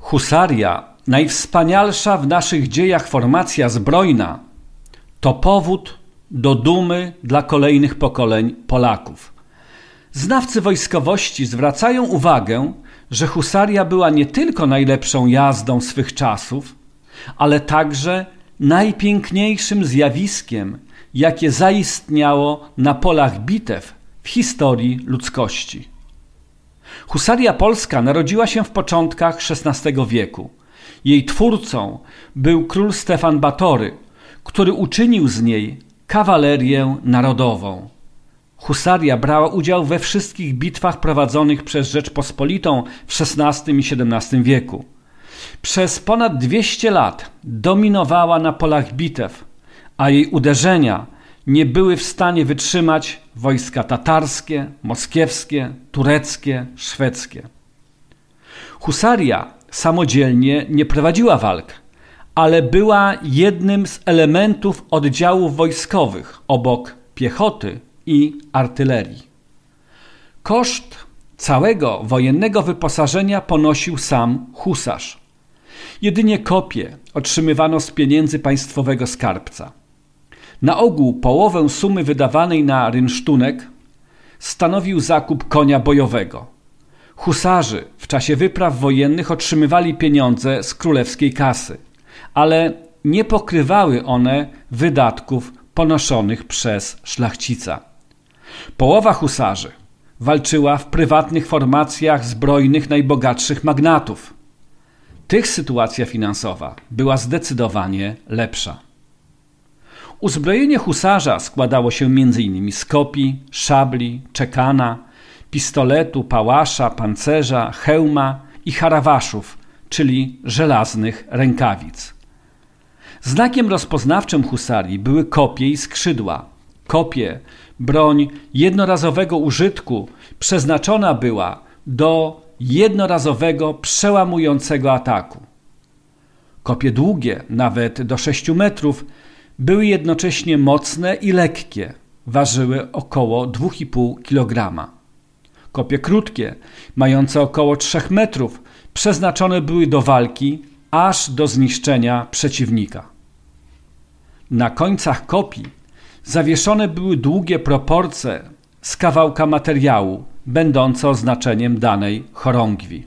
Husaria, najwspanialsza w naszych dziejach formacja zbrojna, to powód do dumy dla kolejnych pokoleń Polaków. Znawcy wojskowości zwracają uwagę, że husaria była nie tylko najlepszą jazdą swych czasów, ale także najpiękniejszym zjawiskiem, jakie zaistniało na polach bitew w historii ludzkości. Husaria polska narodziła się w początkach XVI wieku. Jej twórcą był król Stefan Batory, który uczynił z niej kawalerię narodową. Husaria brała udział we wszystkich bitwach prowadzonych przez Rzeczpospolitą w XVI i XVII wieku. Przez ponad 200 lat dominowała na polach bitew, a jej uderzenia nie były w stanie wytrzymać wojska tatarskie, moskiewskie, tureckie, szwedzkie. Husaria samodzielnie nie prowadziła walk, ale była jednym z elementów oddziałów wojskowych obok piechoty i artylerii. Koszt całego wojennego wyposażenia ponosił sam husarz. Jedynie kopie otrzymywano z pieniędzy państwowego skarbca. Na ogół połowę sumy wydawanej na rynsztunek stanowił zakup konia bojowego. Husarzy w czasie wypraw wojennych otrzymywali pieniądze z królewskiej kasy, ale nie pokrywały one wydatków ponoszonych przez szlachcica. Połowa husarzy walczyła w prywatnych formacjach zbrojnych najbogatszych magnatów. Tych sytuacja finansowa była zdecydowanie lepsza. Uzbrojenie husarza składało się m.in. z kopii, szabli, czekana, pistoletu, pałasza, pancerza, hełma i harawaszów, czyli żelaznych rękawic. Znakiem rozpoznawczym husarii były kopie i skrzydła. Kopie, broń jednorazowego użytku, przeznaczona była do jednorazowego, przełamującego ataku. Kopie długie, nawet do 6 metrów, były jednocześnie mocne i lekkie, ważyły około 2,5 kg. Kopie krótkie, mające około 3 metrów, przeznaczone były do walki aż do zniszczenia przeciwnika. Na końcach kopii zawieszone były długie proporcje z kawałka materiału, będące oznaczeniem danej chorągwi.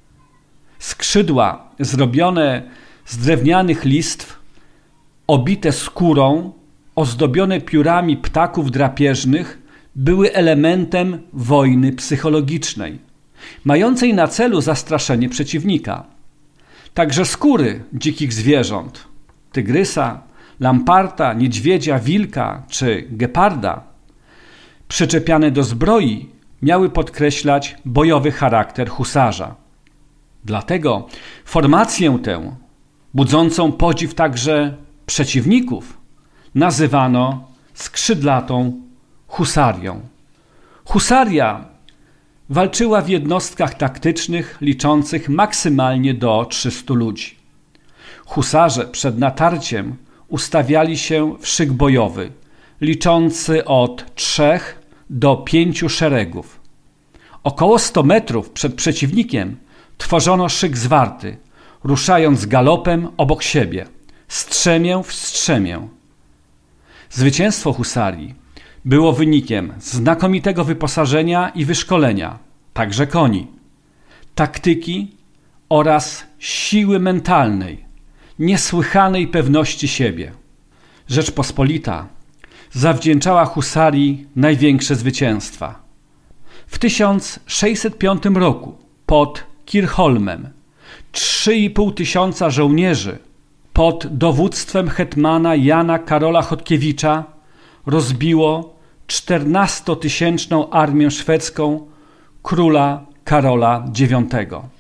Skrzydła zrobione z drewnianych listw, obite skórą, ozdobione piórami ptaków drapieżnych, były elementem wojny psychologicznej, mającej na celu zastraszenie przeciwnika. Także skóry dzikich zwierząt, tygrysa, lamparta, niedźwiedzia, wilka czy geparda, przyczepiane do zbroi, miały podkreślać bojowy charakter husarza. Dlatego formację tę, budzącą podziw także przeciwników, nazywano skrzydlatą husarią. Husaria walczyła w jednostkach taktycznych liczących maksymalnie do 300 ludzi. Husarze przed natarciem ustawiali się w szyk bojowy, liczący od 3 do 5 szeregów. Około 100 metrów przed przeciwnikiem tworzono szyk zwarty, ruszając galopem obok siebie, strzemię w strzemię. Zwycięstwo husarii było wynikiem znakomitego wyposażenia i wyszkolenia, także koni, taktyki oraz siły mentalnej, niesłychanej pewności siebie. Rzeczpospolita zawdzięczała husarii największe zwycięstwa. W 1605 roku pod Kirchholmem 3,5 tysiąca żołnierzy pod dowództwem hetmana Jana Karola Chodkiewicza rozbiło 14-tysięczną armię szwedzką króla Karola IX.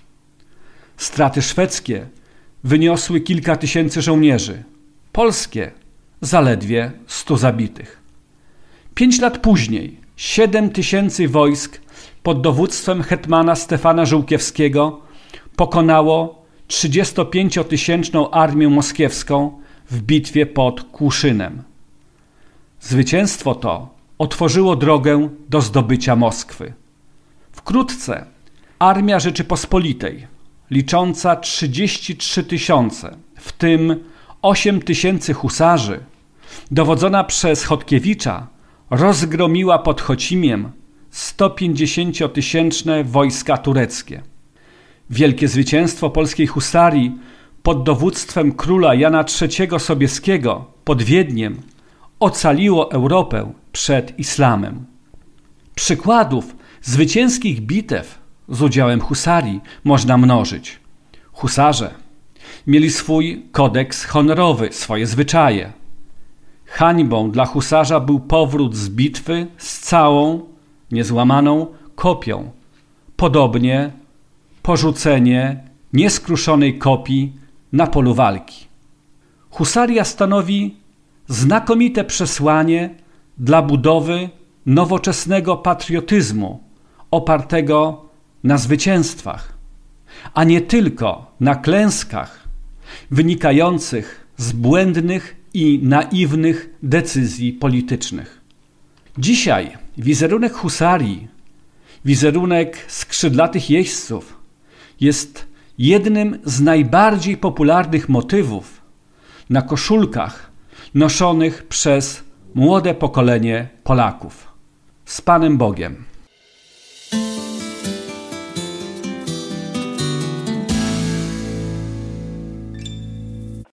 Straty szwedzkie wyniosły kilka tysięcy żołnierzy, polskie zaledwie 100 zabitych. 5 lat później 7 tysięcy wojsk pod dowództwem hetmana Stefana Żółkiewskiego pokonało 35-tysięczną armię moskiewską w bitwie pod Kłuszynem. Zwycięstwo to otworzyło drogę do zdobycia Moskwy. Wkrótce armia Rzeczypospolitej, licząca 33 000, w tym 8 000 husarzy, dowodzona przez Chodkiewicza, rozgromiła pod Chocimiem 150-tysięczne wojska tureckie. Wielkie zwycięstwo polskiej husarii pod dowództwem króla Jana III Sobieskiego pod Wiedniem ocaliło Europę przed islamem. Przykładów zwycięskich bitew z udziałem husarii można mnożyć. Husarze mieli swój kodeks honorowy, swoje zwyczaje. Hańbą dla husarza był powrót z bitwy z całą, niezłamaną kopią. Podobnie porzucenie nieskruszonej kopii na polu walki. Husaria stanowi znakomite przesłanie dla budowy nowoczesnego patriotyzmu opartego na zwycięstwach, a nie tylko na klęskach wynikających z błędnych i naiwnych decyzji politycznych. Dzisiaj wizerunek husarii, wizerunek skrzydlatych jeźdźców jest jednym z najbardziej popularnych motywów na koszulkach noszonych przez młode pokolenie Polaków. Z Panem Bogiem.